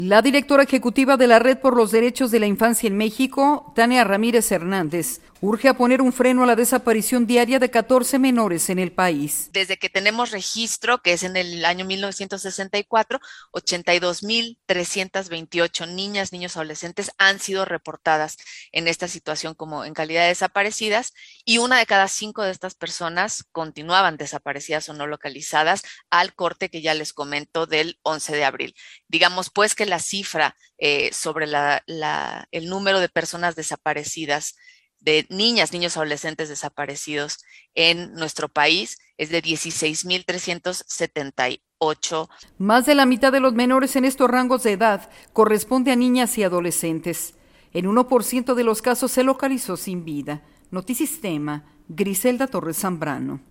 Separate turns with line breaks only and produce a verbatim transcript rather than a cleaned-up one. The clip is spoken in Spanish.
La directora ejecutiva de la Red por los Derechos de la Infancia en México, Tania Ramírez Hernández, urge a poner un freno a la desaparición diaria de catorce menores en el país.
Desde que tenemos registro, que es en el año mil novecientos sesenta y cuatro, ochenta y dos mil trescientas veintiocho niñas, niños, adolescentes han sido reportadas en esta situación como en calidad de desaparecidas, y una de cada cinco de estas personas continuaban desaparecidas o no localizadas al corte que ya les comento del once de abril. Digamos pues que la cifra eh, sobre la, la, el número de personas desaparecidas, de niñas, niños, adolescentes desaparecidos en nuestro país es de dieciséis mil trescientos setenta y ocho.
Más de la mitad de los menores en estos rangos de edad corresponde a niñas y adolescentes. En uno por ciento de los casos se localizó sin vida. Notisistema, Griselda Torres Zambrano.